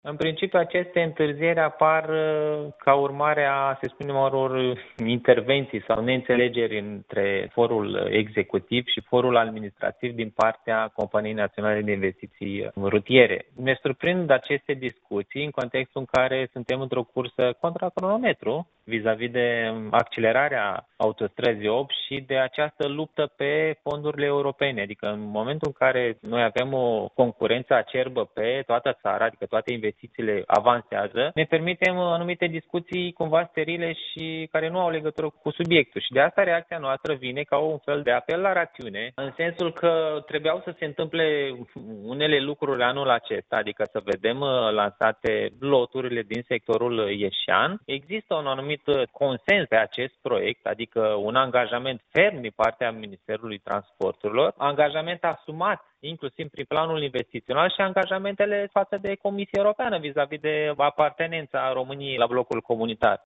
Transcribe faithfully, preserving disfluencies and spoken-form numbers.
În principiu, aceste întârzieri apar ca urmare a, să spunem, unor intervenții sau neînțelegeri între forul executiv și forul administrativ din partea Companiei Naționale de Investiții Rutiere. Ne surprind aceste discuții în contextul în care suntem într-o cursă contra cronometru vis-a-vis de accelerarea autostrăzii opt și de această luptă pe fondurile europene. Adică în momentul în care noi avem o concurență acerbă pe toată țara, adică toate investițiile avansează, ne permitem anumite discuții cumva sterile și care nu au legătură cu subiectul. Și de asta reacția noastră vine ca un fel de apel la rațiune, în sensul că trebuiau să se întâmple unele lucruri anul acesta, adică să vedem lansate loturile din sectorul ieșean. Există un anumit consens pe acest proiect, adică un angajament ferm din partea Ministerului Transporturilor, angajament asumat inclusiv prin planul investițional și angajamentele față de Comisia Europeană vis-a-vis de apartenența României la blocul comunitar.